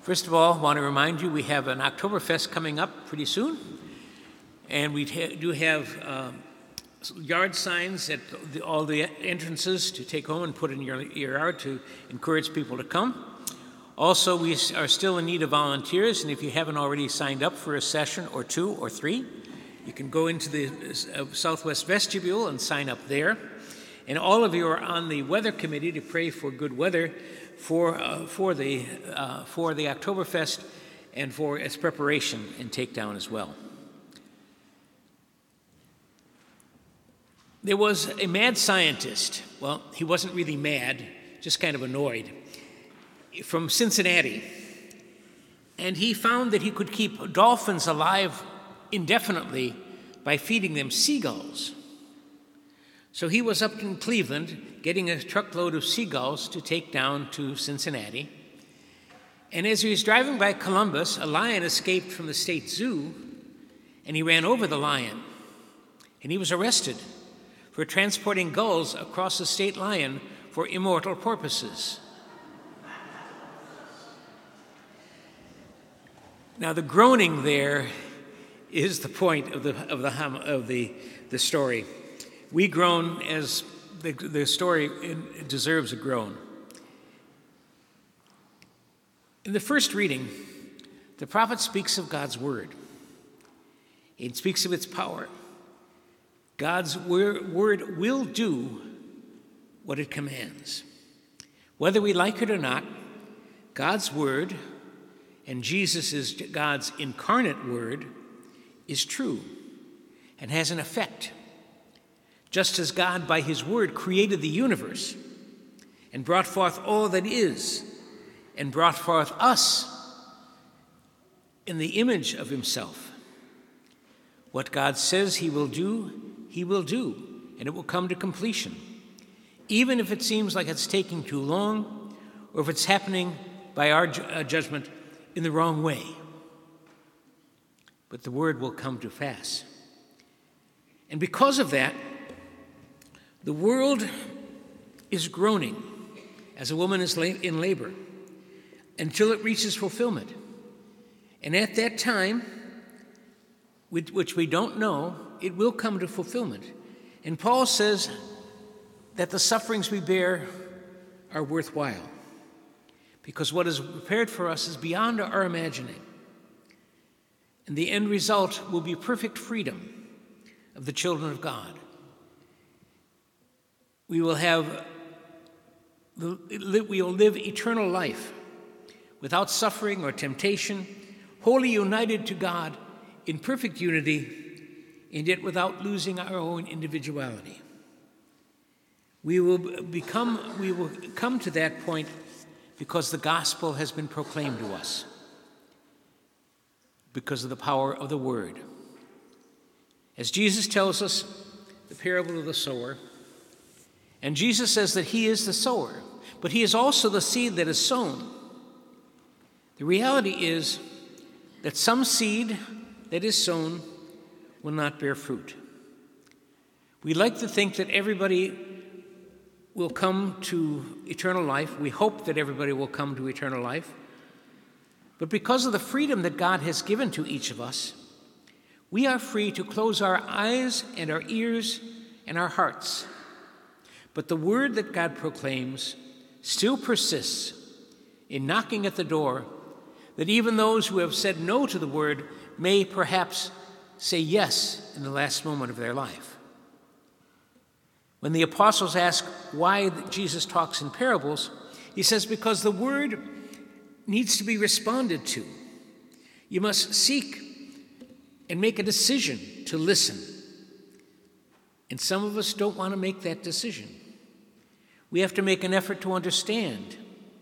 First of all, I want to remind you we have an Oktoberfest coming up pretty soon, and we do have yard signs at all the entrances to take home and put in your yard to encourage people to come. Also, we are still in need of volunteers, and if you haven't already signed up for a session or 2 or 3, you can go into the Southwest Vestibule and sign up there. And all of you are on the weather committee to pray for good weather for the Oktoberfest and for its preparation and takedown as well. There was a mad scientist. Well, he wasn't really mad, just kind of annoyed, from Cincinnati. And he found that he could keep dolphins alive indefinitely by feeding them seagulls. So he was up in Cleveland getting a truckload of seagulls to take down to Cincinnati. And as he was driving by Columbus, a lion escaped from the state zoo, and he ran over the lion. And he was arrested for transporting gulls across the state line for immortal purposes. Now, the groaning there is the point of the story. We groan as the story deserves a groan. In the first reading, the prophet speaks of God's word. He speaks of its power. God's word will do what it commands. Whether we like it or not, God's word, and Jesus is God's incarnate word, is true and has an effect. Just as God, by his word, created the universe and brought forth all that is, and brought forth us in the image of himself. What God says he will do, and it will come to completion, even if it seems like it's taking too long, or if it's happening by our judgment in the wrong way. But the word will come to pass. And because of that, the world is groaning as a woman is in labor until it reaches fulfillment. And at that time, which we don't know, it will come to fulfillment. And Paul says that the sufferings we bear are worthwhile, because what is prepared for us is beyond our imagining. And the end result will be perfect freedom of the children of God. We will live eternal life without suffering or temptation, wholly united to God in perfect unity, and yet without losing our own individuality. We will come to that point because the gospel has been proclaimed to us, because of the power of the word. As Jesus tells us, the parable of the sower, and Jesus says that he is the sower, but he is also the seed that is sown. The reality is that some seed that is sown will not bear fruit. We like to think that everybody will come to eternal life. We hope that everybody will come to eternal life. But because of the freedom that God has given to each of us, we are free to close our eyes and our ears and our hearts. But the word that God proclaims still persists in knocking at the door, that even those who have said no to the word may perhaps say yes in the last moment of their life. When the apostles ask why Jesus talks in parables, he says, because the word needs to be responded to. You must seek and make a decision to listen. And some of us don't want to make that decision. We have to make an effort to understand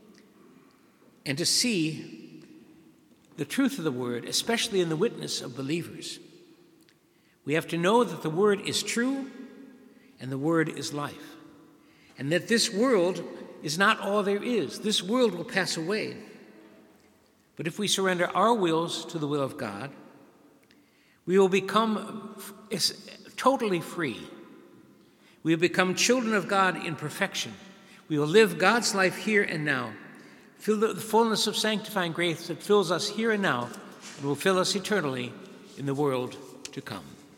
and to see the truth of the word, especially in the witness of believers. We have to know that the word is true and the word is life, and that this world is not all there is. This world will pass away. But if we surrender our wills to the will of God, we will become totally free. We will become children of God in perfection. We will live God's life here and now, Feel the fullness of sanctifying grace that fills us here and now and will fill us eternally in the world to come.